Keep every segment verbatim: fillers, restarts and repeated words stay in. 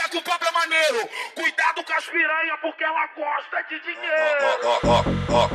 tá com problema maneiro. Cuidado com as piranha, porque ela gosta de dinheiro.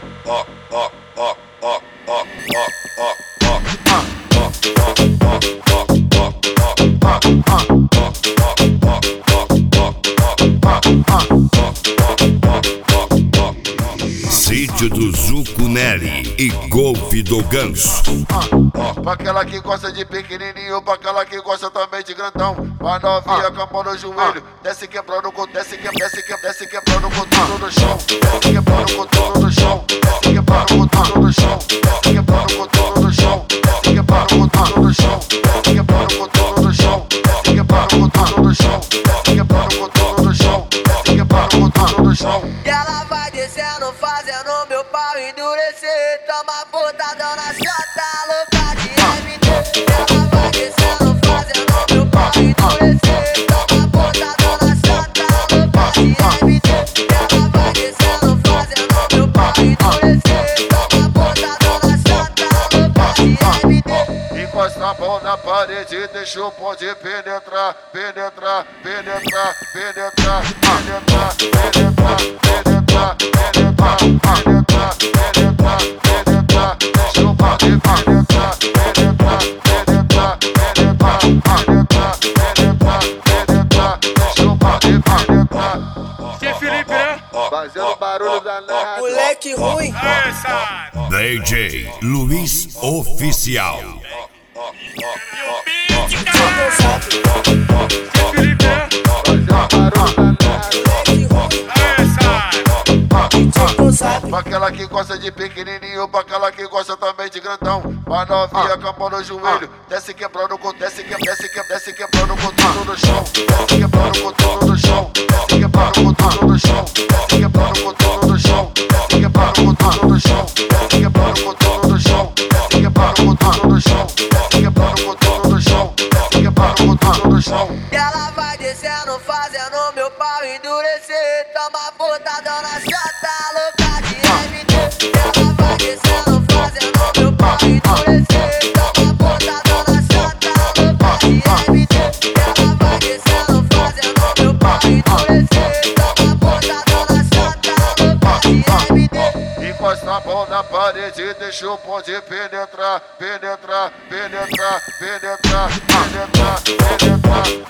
Sítio do Zucunelli e Golfe do Ganso. Pra aquela que gosta de pequenininho, pra aquela que gosta também de grandão. Pra novinha com a mão no joelho, desce quebrando com desce que desce que desce quebrando com tudo no chão. Desce quebrando com tudo no chão. Desce quebrando com tudo no chão. Desce quebrando com tudo no chão. Desce quebrando com tudo no chão. Desce quebrando com tudo no chão. Desce quebrando com tudo no chão. Desce quebrando com tudo no chão. Desce quebrando com tudo no chão. E ela vai descendo, fazendo meu pau endurecer. Toma botadão na chota, louca de M D. Ela vai descendo, fazendo meu pau endurecer. Toma botadão na chota, louca de M D. Ela vai descendo, fazendo meu pau endurecer. Toma botadão na chota, louca de M D. Encosta a mão na parede, deixa o bonde penetrar, penetrar, penetrar, penetrar, penetrar, penetrar, penetrar, penetrar, penetrar, penetrar, penetrar, deixa o bonde penetrar, penetrar, penetrar, penetrar, penetrar, penetrar, penetrar, deixa o bonde penetrar. Zé Felipe, né? Fazendo barulho danado. Moleque ruim. Essa! D J Luiz Oficial. Zé Felipe, né? Pra aquela que gosta de pequenininho, pra aquela que gosta também de grandão. Pra novinha com a mão no joelho, desce quebrando com desce que desce que desce quebrando com tudo no chão. Desce quebrando com tudo no chão. Desce quebrando com tudo no chão. Desce quebrando com tudo no chão. Desce quebrando com tudo no chão. Desce quebrando com tudo no chão. Desce quebrando com tudo no chão. Desce quebrando com tudo no chão. Desce quebrando com tudo no chão. E ela vai descendo, fazendo meu pau endurecer. Toma botadão na chota, louca de M D. Ela vai descendo, fazendo meu pau endurecer. Toma botadão na chota, louca de M D. Ela vai descendo, fazendo meu pau endurecer. Toma botadão na chota, louca de M D. Encosta a mão na parede, deixa o bonde penetrar, penetrar, penetrar, penetrar, penetrar, penetrar,